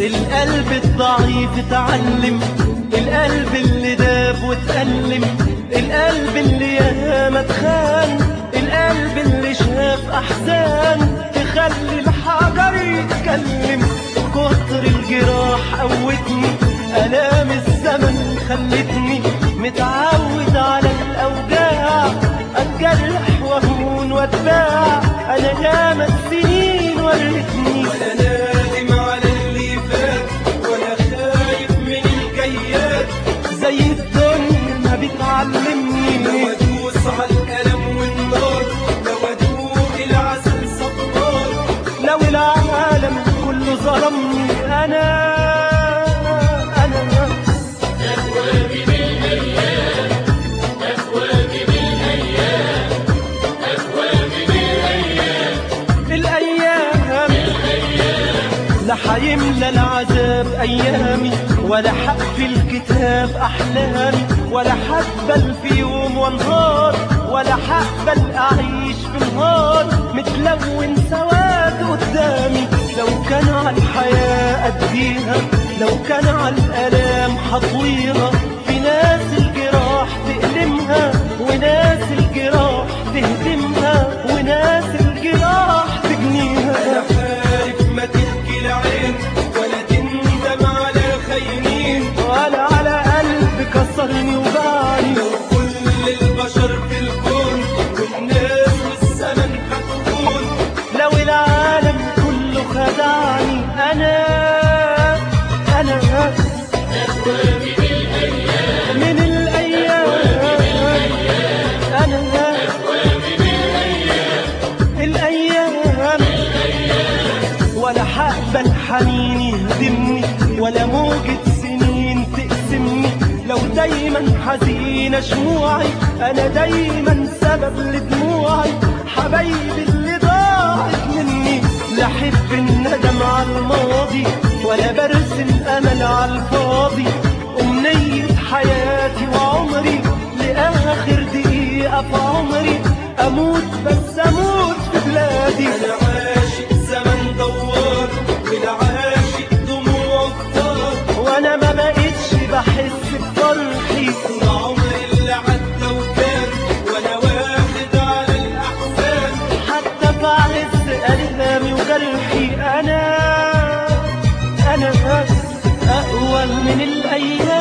القلب الضعيف اتعلم، القلب اللي داب واتألم، القلب اللي ياما اتخان، القلب اللي شاف أحزان تخلي الحجر يتكلم. كتر الجراح قوتني، آلام الزمن خلتني متعود على الأوجاع، أتجرح وأهون وأتباع. أنا ياما السنين ورتني، ولا نادم على اللي فات ولا خايف من الجيات، زي الدنيا ما بتعلمني. لو أدوس على الألم والنار، لو أدوق العسل صبار، لو العالم كله ظلمني أنا أكواكب الأيام، أكواكب الأيام، أكواكب الأيام. لا حيملى العذاب أيامي، ولا حقفل الكتاب أحلامي، ولا حقبل في يوم وانهار، ولا حقبل أعيش في نهار متلون سواد قدامي. لو كان على الحياة أديها، لو كان على الآلام حطويها، في ناس الجراح تألمها وناس الجراح تهدمها وناس الجراح تجنيها. أنا عارف ما تبكي العين ولا تندم على خاينين، ولا على قلب كسرني وباعني. لو كل البشر في الكون والناس والزمن هتكون، لو العالم كله خدعني أنا أكواكب الأيام، من الأيام، أنا أكواكب الأيام. ولا حقبل حنين يهدمني، ولا موجة سنين تقسمني. لو دايما حزينة شموعي، أنا دايما سبب لدموعي. حبايبي اللي ضاعت مني، لا أحب الندم على الماضي ولا برسم أمل على الفاضي. أمنية حياتي وعمري لآخر دقيقة في عمري، أموت بس أموت في بلادي. أنا عاشق زمن دوار والعاشق دموع كتار، وأنا ما بقتش بحس بفرحي، العمر اللي عدى وكان وأنا واخد على الأحزان. حتى في عز ألامي وجرحي. أنا أقوى من الأيام.